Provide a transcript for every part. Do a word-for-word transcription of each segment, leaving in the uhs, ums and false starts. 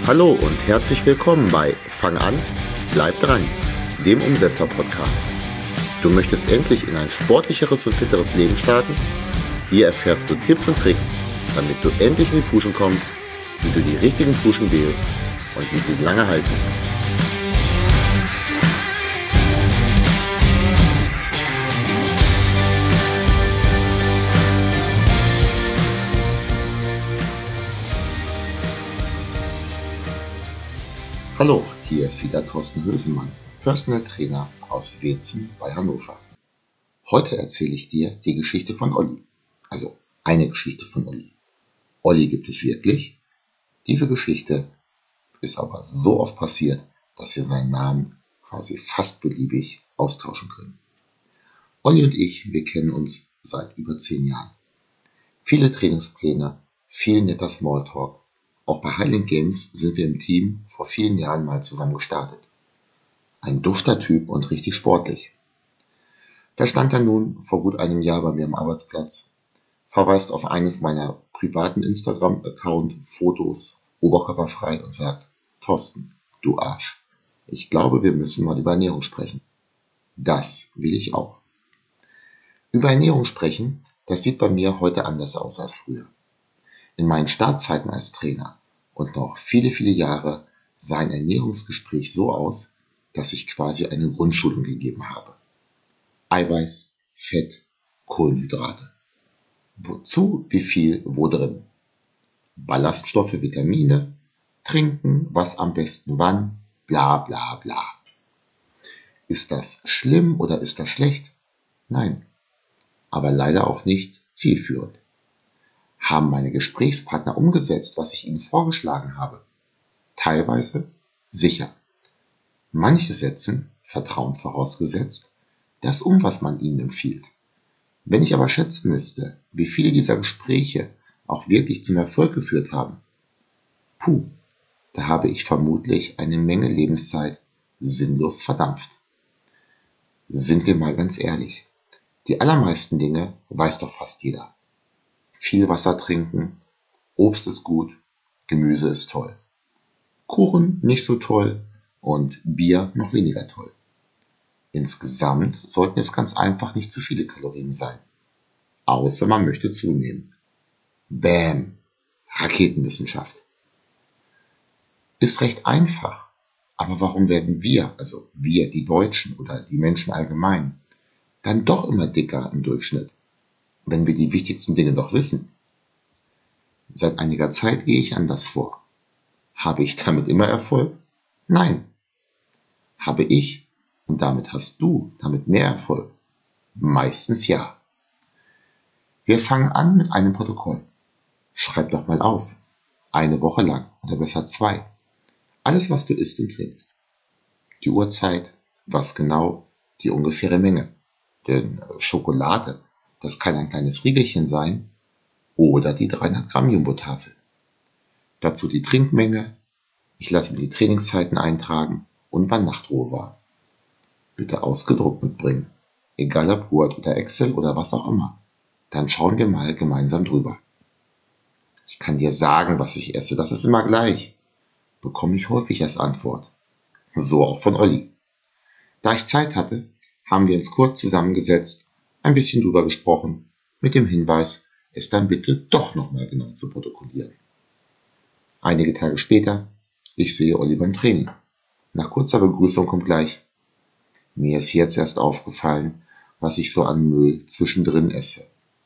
Hallo und herzlich willkommen bei Fang an, bleib dran, dem Umsetzer-Podcast. Du möchtest endlich in ein sportlicheres und fitteres Leben starten? Hier erfährst du Tipps und Tricks, damit du endlich in die Puschen kommst, wie du die richtigen Puschen wählst und wie sie lange halten. Hallo, hier ist wieder Thorsten Hösemann, Personal Trainer aus Weetzen bei Hannover. Heute erzähle ich dir die Geschichte von Olli. Also eine Geschichte von Olli. Olli gibt es wirklich. Diese Geschichte ist aber so oft passiert, dass wir seinen Namen quasi fast beliebig austauschen können. Olli und ich, wir kennen uns seit über zehn Jahren. Viele Trainingspläne, viel netter Smalltalk. Auch bei Highland Games sind wir im Team vor vielen Jahren mal zusammen gestartet. Ein dufter Typ und richtig sportlich. Da stand er nun vor gut einem Jahr bei mir am Arbeitsplatz, verweist auf eines meiner privaten Instagram-Account-Fotos, oberkörperfrei und sagt: Thorsten, du Arsch, ich glaube, wir müssen mal über Ernährung sprechen. Das will ich auch. Über Ernährung sprechen, das sieht bei mir heute anders aus als früher. In meinen Startzeiten als Trainer und noch viele, viele Jahre sah ein Ernährungsgespräch so aus, dass ich quasi eine Grundschulung gegeben habe. Eiweiß, Fett, Kohlenhydrate. Wozu, wie viel, wo drin. Ballaststoffe, Vitamine, trinken, was am besten wann, bla bla bla. Ist das schlimm oder ist das schlecht? Nein, aber leider auch nicht zielführend. Haben meine Gesprächspartner umgesetzt, was ich ihnen vorgeschlagen habe? Teilweise sicher. Manche setzen, Vertrauen vorausgesetzt, das um, was man ihnen empfiehlt. Wenn ich aber schätzen müsste, wie viele dieser Gespräche auch wirklich zum Erfolg geführt haben, puh, da habe ich vermutlich eine Menge Lebenszeit sinnlos verdampft. Sind wir mal ganz ehrlich, die allermeisten Dinge weiß doch fast jeder. Viel Wasser trinken, Obst ist gut, Gemüse ist toll. Kuchen nicht so toll und Bier noch weniger toll. Insgesamt sollten es ganz einfach nicht zu viele Kalorien sein. Außer man möchte zunehmen. Bäm! Raketenwissenschaft. Ist recht einfach. Aber warum werden wir, also wir, die Deutschen oder die Menschen allgemein, dann doch immer dicker im Durchschnitt, wenn wir die wichtigsten Dinge doch wissen? Seit einiger Zeit gehe ich anders vor. Habe ich damit immer Erfolg? Nein. Habe ich, und damit hast du, damit mehr Erfolg? Meistens ja. Wir fangen an mit einem Protokoll. Schreib doch mal auf. Eine Woche lang oder besser zwei. Alles, was du isst und trinkst. Die Uhrzeit, was genau, die ungefähre Menge. Denn Schokolade, das kann ein kleines Riegelchen sein oder die dreihundert Gramm Jumbo-Tafel. Dazu die Trinkmenge. Ich lasse mir die Trainingszeiten eintragen und wann Nachtruhe war. Bitte ausgedruckt mitbringen. Egal ob Word oder Excel oder was auch immer. Dann schauen wir mal gemeinsam drüber. Ich kann dir sagen, was ich esse, das ist immer gleich. Bekomme ich häufig als Antwort. So auch von Olli. Da ich Zeit hatte, haben wir uns kurz zusammengesetzt, ein bisschen drüber gesprochen, mit dem Hinweis, es dann bitte doch nochmal genau zu protokollieren. Einige Tage später, ich sehe Olli beim Training. Nach kurzer Begrüßung kommt gleich: Mir ist jetzt erst aufgefallen, was ich so an Müll zwischendrin esse.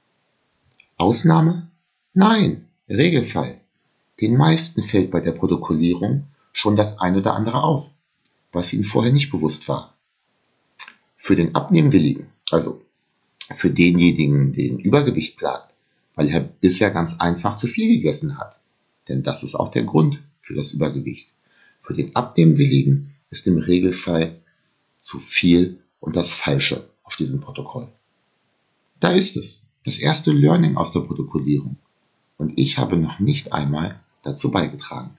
Ausnahme? Nein, Regelfall. Den meisten fällt bei der Protokollierung schon das ein oder andere auf, was ihnen vorher nicht bewusst war. Für den Abnehmwilligen, also für denjenigen, den Übergewicht plagt, weil er bisher ganz einfach zu viel gegessen hat. Denn das ist auch der Grund für das Übergewicht. Für den Abnehmwilligen ist im Regelfall zu viel und das Falsche auf diesem Protokoll. Da ist es, das erste Learning aus der Protokollierung. Und ich habe noch nicht einmal dazu beigetragen.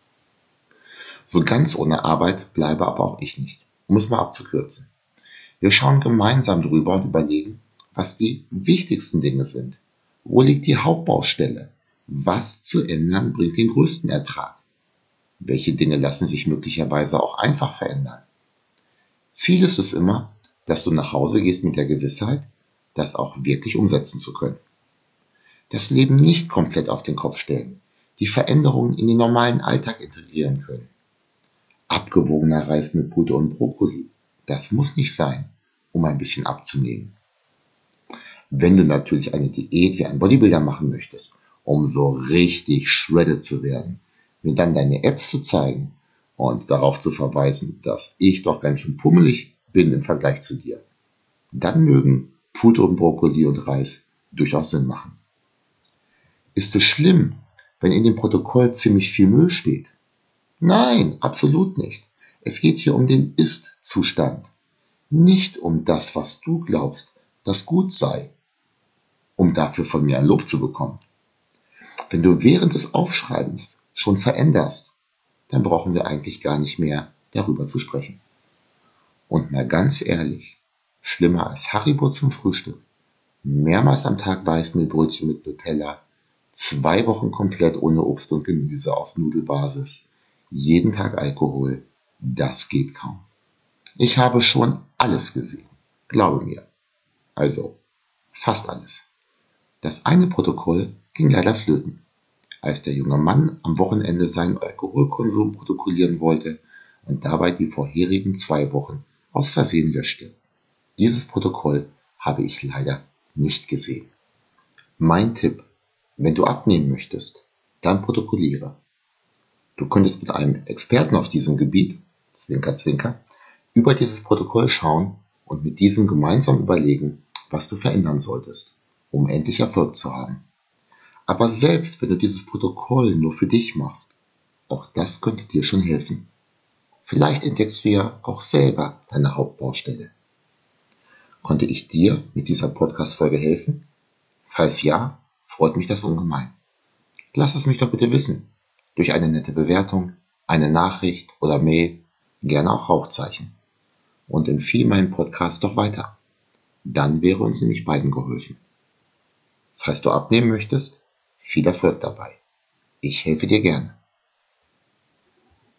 So ganz ohne Arbeit bleibe aber auch ich nicht, um es mal abzukürzen. Wir schauen gemeinsam drüber und überlegen, was die wichtigsten Dinge sind. Wo liegt die Hauptbaustelle? Was zu ändern bringt den größten Ertrag? Welche Dinge lassen sich möglicherweise auch einfach verändern? Ziel ist es immer, dass du nach Hause gehst mit der Gewissheit, das auch wirklich umsetzen zu können. Das Leben nicht komplett auf den Kopf stellen, die Veränderungen in den normalen Alltag integrieren können. Abgewogener Reis mit Pute und Brokkoli, das muss nicht sein, um ein bisschen abzunehmen. Wenn du natürlich eine Diät wie ein Bodybuilder machen möchtest, um so richtig shredded zu werden, mir dann deine Apps zu zeigen und darauf zu verweisen, dass ich doch ganz schön pummelig bin im Vergleich zu dir, dann mögen Pute und Brokkoli und Reis durchaus Sinn machen. Ist es schlimm, wenn in dem Protokoll ziemlich viel Müll steht? Nein, absolut nicht. Es geht hier um den Ist-Zustand, nicht um das, was du glaubst, das gut sei, um dafür von mir ein Lob zu bekommen. Wenn du während des Aufschreibens schon veränderst, dann brauchen wir eigentlich gar nicht mehr darüber zu sprechen. Und mal ganz ehrlich, schlimmer als Haribo zum Frühstück, mehrmals am Tag Weißmehlbrötchen mit Nutella, zwei Wochen komplett ohne Obst und Gemüse auf Nudelbasis, jeden Tag Alkohol, das geht kaum. Ich habe schon alles gesehen, glaube mir. Also, fast alles. Das eine Protokoll ging leider flöten, als der junge Mann am Wochenende seinen Alkoholkonsum protokollieren wollte und dabei die vorherigen zwei Wochen aus Versehen löschte. Dieses Protokoll habe ich leider nicht gesehen. Mein Tipp: Wenn du abnehmen möchtest, dann protokolliere. Du könntest mit einem Experten auf diesem Gebiet, Zwinker, Zwinker, über dieses Protokoll schauen und mit diesem gemeinsam überlegen, was du verändern solltest, um endlich Erfolg zu haben. Aber selbst wenn du dieses Protokoll nur für dich machst, auch das könnte dir schon helfen. Vielleicht entdeckst du ja auch selber deine Hauptbaustelle. Konnte ich dir mit dieser Podcast-Folge helfen? Falls ja, freut mich das ungemein. Lass es mich doch bitte wissen. Durch eine nette Bewertung, eine Nachricht oder Mail, gerne auch Rauchzeichen. Und empfehle meinen Podcast doch weiter. Dann wäre uns nämlich beiden geholfen. Falls du abnehmen möchtest, viel Erfolg dabei. Ich helfe dir gerne.